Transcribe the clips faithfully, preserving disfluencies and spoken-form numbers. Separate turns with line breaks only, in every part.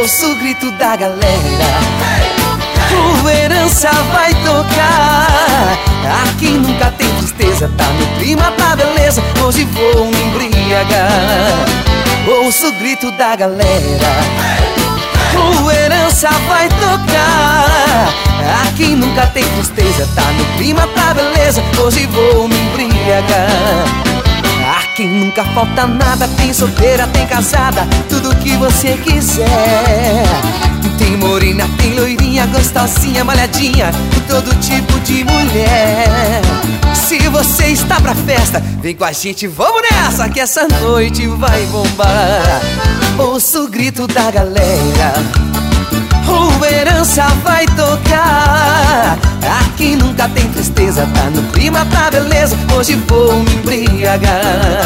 ouço o grito da galera. O Herança vai tocar. Aqui nunca tem tristeza, tá no clima, tá beleza. Hoje vou me embriagar. Ouço o grito da galera. O Herança vai tocar. Aqui nunca tem tristeza, tá no clima, tá beleza. Hoje vou me embriagar. Aqui nunca falta nada, tem solteira, tem casada, tudo que você quiser. Tem morena, tem loirinha, gostosinha, malhadinha, todo tipo de mulher. Se você está pra festa, vem com a gente, vamos nessa, que essa noite vai bombar. Ouço o grito da galera. O Herança vai tocar. Aqui nunca tem tristeza, tá no clima, tá beleza. Hoje vou me embriagar.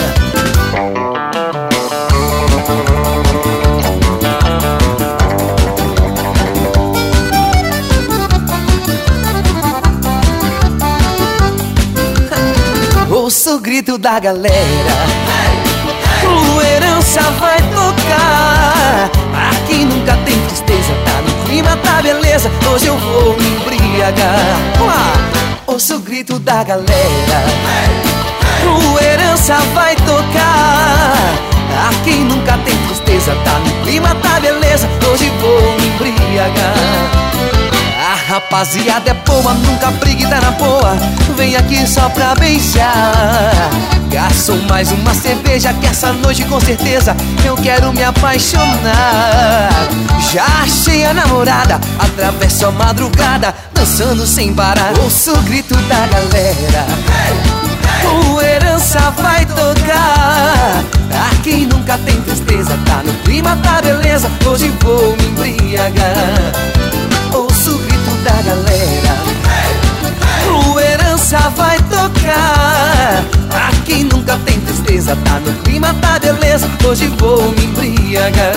Ouço o grito da galera. O Herança vai tocar. Aqui nunca tem tristeza, tá no clima, tá beleza. Hoje eu vou me embriagar. Ouço o grito da galera. O Herança vai tocar. Aqui nunca tem tristeza, tá no clima, tá beleza. Hoje vou me embriagar. A rapaziada é boa, nunca briga e tá na boa. Vem aqui só pra beijar. Garçom, mais uma cerveja, que essa noite com certeza eu quero me apaixonar. Já achei a namorada, atravesso a madrugada, dançando sem parar. Ouço o grito da galera. O Herança vai tocar. Aqui nunca tem tristeza, tá no clima, tá beleza. Hoje vou me embriagar. Ouço o grito da galera. O Herança vai tocar. Aqui nunca tem tristeza, tá no clima, tá beleza. Hoje vou me embriagar.